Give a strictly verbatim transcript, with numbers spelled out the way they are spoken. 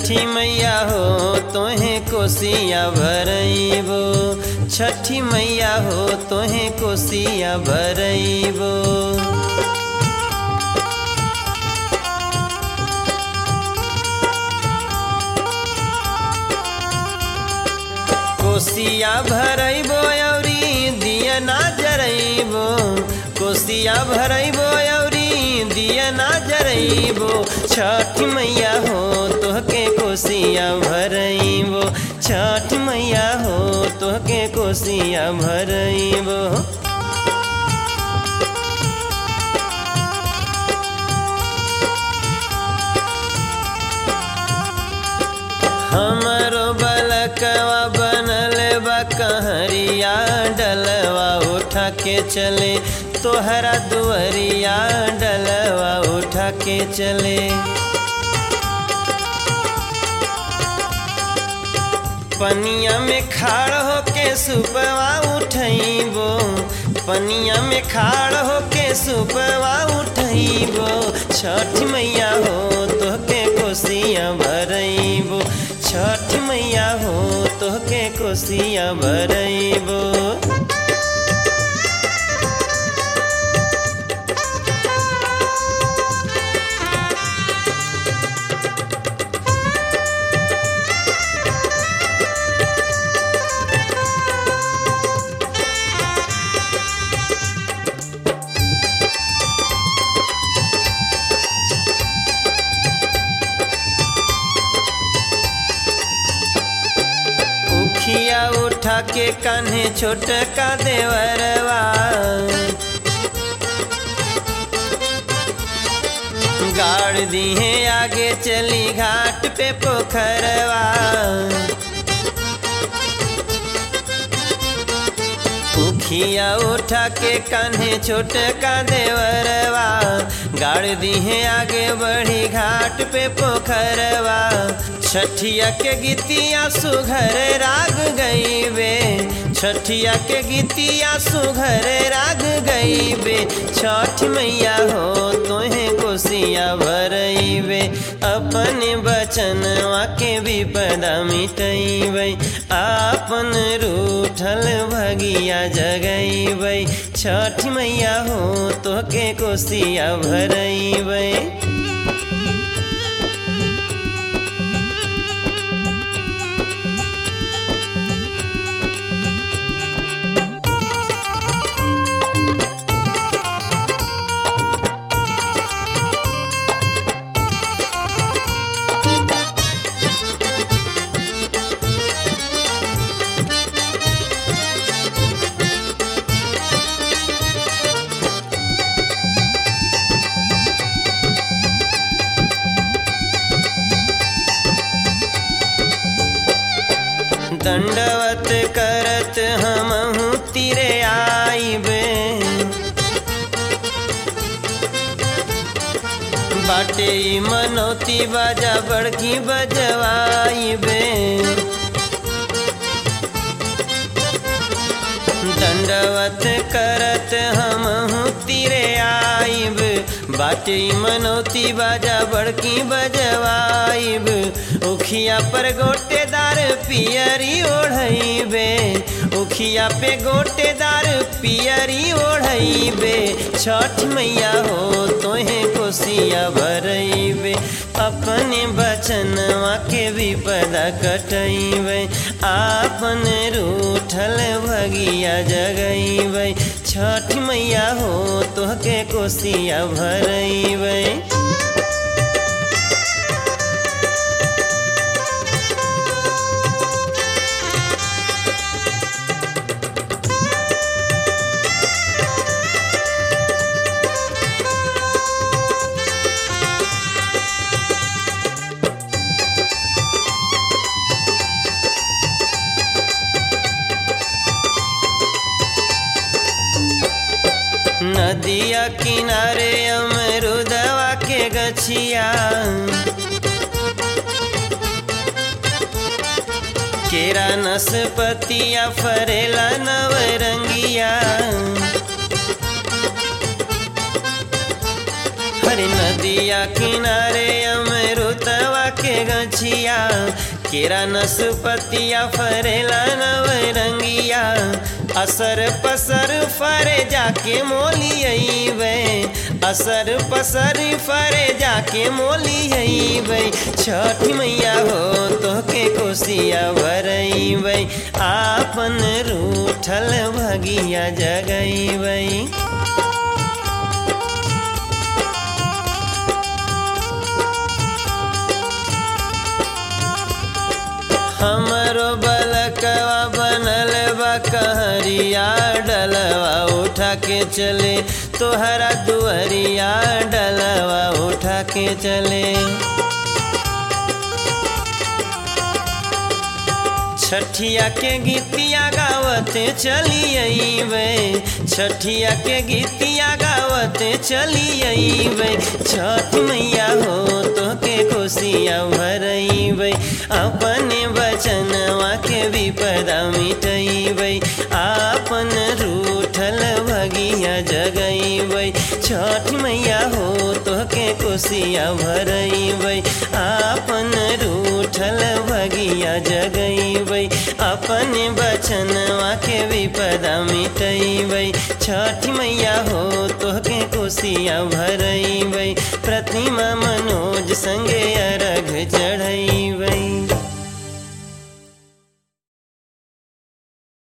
छठी मैया हो तोहे कोसिया भरइबो, छठी मैया हो तोहे कोसिया भरइबो। कोसिया भरइबो औरी दिया ना जरइबो, कोसिया भरइबो औरी दिया ना जरइबो। छठ मैया हो तोहके कोसिया भरइबो, छठ मैया हो तोहके कोसिया भरइबो। हमरो बलकवा बनल बा कहरिया, डलवा उठा के चले तोहरा दुअरिया, डलवा उठा के चले। पनिया में खाड़ होके सुपवा उठइबो, पनिया में खाड़ होके सुपवा उठइबो। छठ मैया हो तोहके कोसिया भरइबो, छठ मैया हो तोहके कोसिया भरइबो। उखिया उठा के कान्हे छोटका देवरवा, गाड़ दिहे आगे चली घाट पे पोखरवा। उखिया उठा के कान्हे छोटका देवरवा, गाड़ दिहे आगे बढ़ी घाट पे पोखरवा। छठिया के गीतिया सुघर राग गईबे, छठिया के गीतिया सुघर राग गईबे। छठ मैया हो तोहे कोसिया भरइबे, अपने बचनवा के विपदा मिटइबे, आपन रूठल भगिया जगइबे। छठ मैया हो तोहके कोसिया भरइबे। दंडवत करत हमहू तीरे आइबे, बाटे ई मनौती बाजा बड़की बजवाइबे। दंडवत करत हमहू तीरे आइब, बाटे ई मनौती बाजा बड़की बजवाइब। उखिया पर गोटेदार पियरी ओढ़इबे, उखिया पे गोटेदार पियरी ओढ़इबे। छठ मैया हो तोहे कोसिया भरइबे, अपने बचनवा के विपदा कटइबे, आपन रूठल भगिया जगइबे। छठ मैया हो तोहके कोसिया भरइबे। नदिया किनारे अमरुदवा के गछिया, केरा नसपतिया फरेला नवरंगिया। हरी नदिया किनारे अमरुदवा के गछिया, गछिया केरा नसपतिया फरेला नवरंगिया असर पसर फरे जाके मोली अइबै असर पसर फरे जाके मोली अइबै छठी मैया हो तोहके कोसिया भरइबै आपन रूठल भगिया जगइबै हमरो बलकवा बनल बा कहरिया डलवा उठा के चले तोहरा दुअरिया डलवा उठा के चले छठिया के गीतिया गावते चली अइबै छठिया के गीतिया गावते चली अइबै छठ मैया हो तोहके कोसिया भरइबै अपने बचनवा के विपदा मिटइबै आपन रूठल भगिया जगइबै छठ मैया हो तोहके कोसिया भरइबै आपन रूठल भगिया जगइबै अपने बचनवा के विपदा मिटइबै छठ मैया हो तोहके कोसिया भरइबै प्रतिमा मनोज संगे अर्घ चढ़